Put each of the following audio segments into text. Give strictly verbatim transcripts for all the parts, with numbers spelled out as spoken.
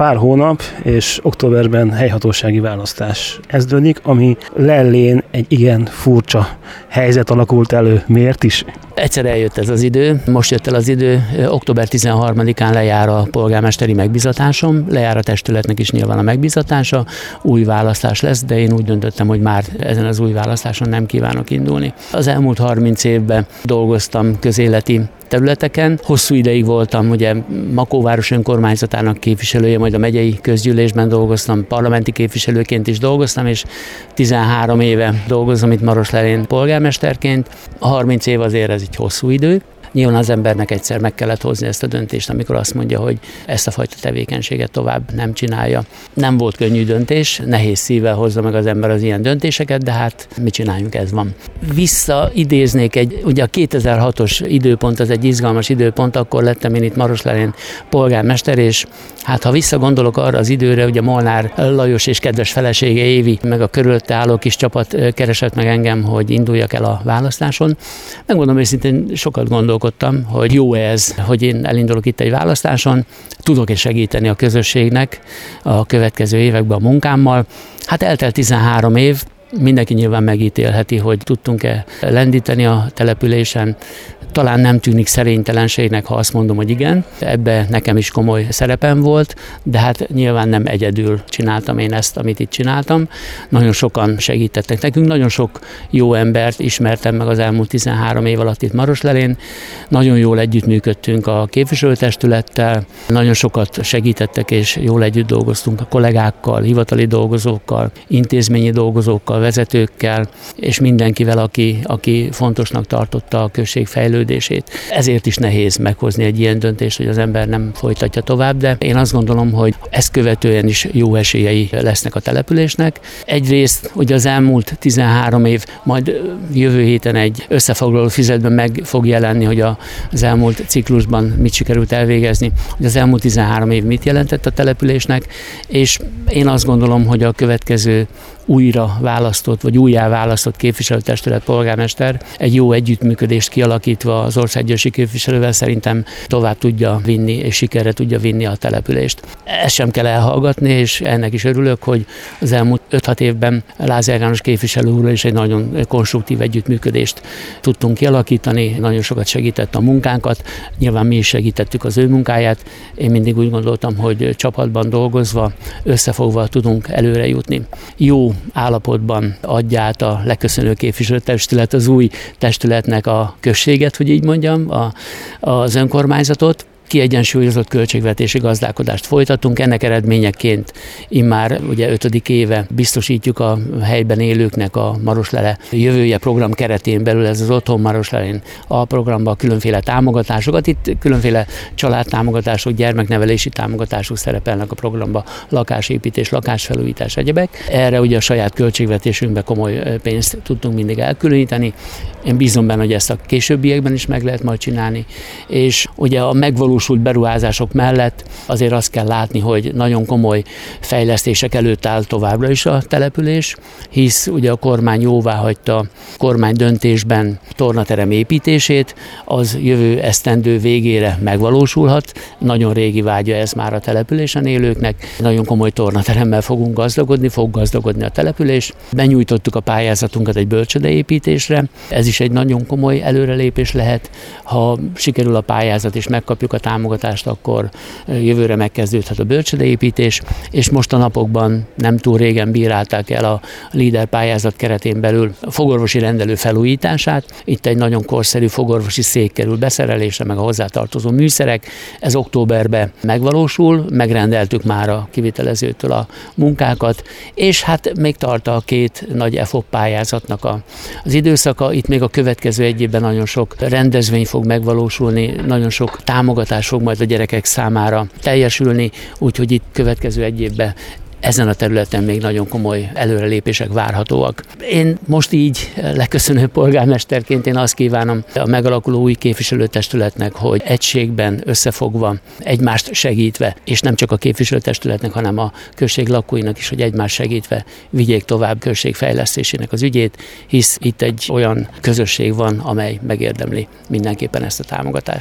pár hónap, és októberben helyhatósági választás kezdődik, ami lellén egy igen furcsa helyzet alakult elő. Miért is? Egyszer eljött ez az idő, most jött el az idő, október tizenharmadikán lejár a polgármesteri megbízatásom, lejár a testületnek is nyilván a megbízatása, új választás lesz, de én úgy döntöttem, hogy már ezen az új választáson nem kívánok indulni. Az elmúlt harminc évben dolgoztam közéleti területeken. Hosszú ideig voltam ugye Makóváros önkormányzatának képviselője, majd a megyei közgyűlésben dolgoztam, parlamenti képviselőként is dolgoztam, és tizenhárom éve dolgozom itt Maroslelén polgármesterként. A harminc év azért ez egy hosszú idő. Nyilván az embernek egyszer meg kellett hozni ezt a döntést, amikor azt mondja, hogy ezt a fajta tevékenységet tovább nem csinálja. Nem volt könnyű döntés, nehéz szívvel hozza meg az ember az ilyen döntéseket, de hát mit csináljunk, ez van. Visszaidéznék egy, ugye a kétezer-hatos időpont, az egy izgalmas időpont, akkor lettem én itt Maroslelén polgármester, és hát ha visszagondolok arra az időre, ugye Molnár Lajos és kedves felesége Évi, meg a körülötte álló kis csapat keresett meg engem, hogy induljak el a választáson. Megmondom őszintén, sokat gondolok, hogy jó ez, hogy én elindulok itt egy választáson, tudok-e segíteni a közösségnek a következő években a munkámmal. Hát eltelt tizenhárom év, mindenki nyilván megítélheti, hogy tudtunk-e lendíteni a településen. Talán nem tűnik szerénytelenségnek, ha azt mondom, hogy igen. Ebbe nekem is komoly szerepem volt, de hát nyilván nem egyedül csináltam én ezt, amit itt csináltam. Nagyon sokan segítettek nekünk, nagyon sok jó embert ismertem meg az elmúlt tizenhárom év alatt itt Maroslelén. Nagyon jól együttműködtünk a képviselőtestülettel, nagyon sokat segítettek, és jól együtt dolgoztunk a kollégákkal, hivatali dolgozókkal, intézményi dolgozókkal, vezetőkkel, és mindenkivel, aki, aki fontosnak tartotta a község fejlődését. Ezért is nehéz meghozni egy ilyen döntést, hogy az ember nem folytatja tovább, de én azt gondolom, hogy ezt követően is jó esélyei lesznek a településnek. Egyrészt, hogy az elmúlt tizenhárom év, majd jövő héten egy összefoglaló füzetben meg fog jelenni, hogy az elmúlt ciklusban mit sikerült elvégezni, hogy az elmúlt tizenhárom év mit jelentett a településnek, és én azt gondolom, hogy a következő újra választott, vagy újjá választott képviselőtestület polgármester egy jó együttműködést kialakítva az országgyűlési képviselővel szerintem tovább tudja vinni, és sikerre tudja vinni a települést. Ezt sem kell elhallgatni, és ennek is örülök, hogy az elmúlt öt-hat évben Lázár János képviselő úrral is egy nagyon konstruktív együttműködést tudtunk kialakítani, nagyon sokat segített a munkánkat, nyilván mi is segítettük az ő munkáját. Én mindig úgy gondoltam, hogy csapatban dolgozva, összefogva tudunk előre jutni. Jó állapotban adja át a leköszönő képviselőtestület az új testületnek a községet, hogy így mondjam, a, az önkormányzatot. Kiegyensúlyozott költségvetési gazdálkodást folytatunk, ennek eredményeként immár ugye ötödik éve biztosítjuk a helyben élőknek a Maroslele jövője program keretén belül, ez az Otthon Maroslelén a programban különféle támogatásokat, itt különféle családtámogatások, gyermeknevelési támogatások szerepelnek a programban, lakásépítés, lakásfelújítás, egyebek. Erre ugye a saját költségvetésünkbe komoly pénzt tudtunk mindig elkülöníteni. Én bízom benne, hogy ezt a későbbiekben is meg lehet majd csinálni, és ugye a megvalósult beruházások mellett azért azt kell látni, hogy nagyon komoly fejlesztések előtt áll továbbra is a település, hisz ugye a kormány jóváhagyta kormány döntésben tornaterem építését, az jövő esztendő végére megvalósulhat. Nagyon régi vágya ez már a településen élőknek. Nagyon komoly tornateremmel fogunk gazdagodni, fog gazdagodni a település. Benyújtottuk a pályázatunkat egy bölcsődeépítésre. Ez is egy nagyon komoly előrelépés lehet. Ha sikerül a pályázat és megkapjuk a támogatást, akkor jövőre megkezdődhet a bölcsődeépítés, és most a napokban nem túl régen bírálták el a LEADER pályázat keretén belül a fogorvosi rendelő felújítását. Itt egy nagyon korszerű fogorvosi szék kerül beszerelésre, meg a hozzátartozó műszerek. Ez októberben megvalósul, megrendeltük már a kivitelezőtől a munkákat, és hát még tart a két nagy e fop pályázatnak a, az időszaka. Itt még a következő egy évben nagyon sok rendezvény fog megvalósulni, nagyon sok támogatás fog majd a gyerekek számára teljesülni, úgyhogy itt következő egy évben ezen a területen még nagyon komoly előrelépések várhatóak. Én most így leköszönő polgármesterként én azt kívánom a megalakuló új képviselőtestületnek, hogy egységben összefogva, egymást segítve, és nem csak a képviselőtestületnek, hanem a község lakóinak is, hogy egymást segítve vigyék tovább község fejlesztésének az ügyét, hisz itt egy olyan közösség van, amely megérdemli mindenképpen ezt a támogatást.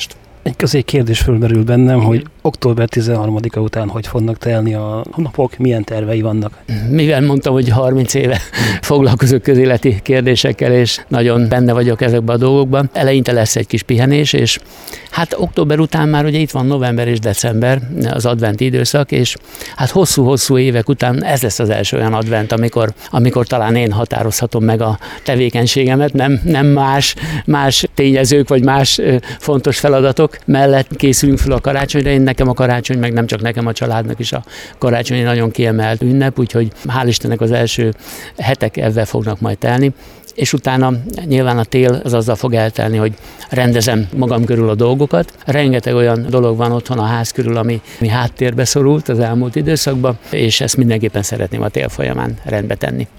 Egy közé kérdés fölmerül bennem, hogy október tizenharmadika után hogy fognak telni a napok, milyen tervei vannak? Mivel mondtam, hogy harminc éve foglalkozok közéleti kérdésekkel, és nagyon benne vagyok ezekben a dolgokban, eleinte lesz egy kis pihenés, és hát október után már ugye itt van november és december, az adventi időszak, és hát hosszú-hosszú évek után ez lesz az első olyan advent, amikor, amikor talán én határozhatom meg a tevékenységemet, nem, nem más, más tényezők, vagy más ö, fontos feladatok mellett készülünk fel a karácsonyra. Én nekem a karácsony, meg nem csak nekem, a családnak is a karácsony egy nagyon kiemelt ünnep, úgyhogy hál' Istennek az első hetek ezzel fognak majd telni. És utána nyilván a tél az azzal fog eltelni, hogy rendezem magam körül a dolgokat. Rengeteg olyan dolog van otthon a ház körül, ami, ami háttérbe szorult az elmúlt időszakban, és ezt mindenképpen szeretném a tél folyamán rendbe tenni.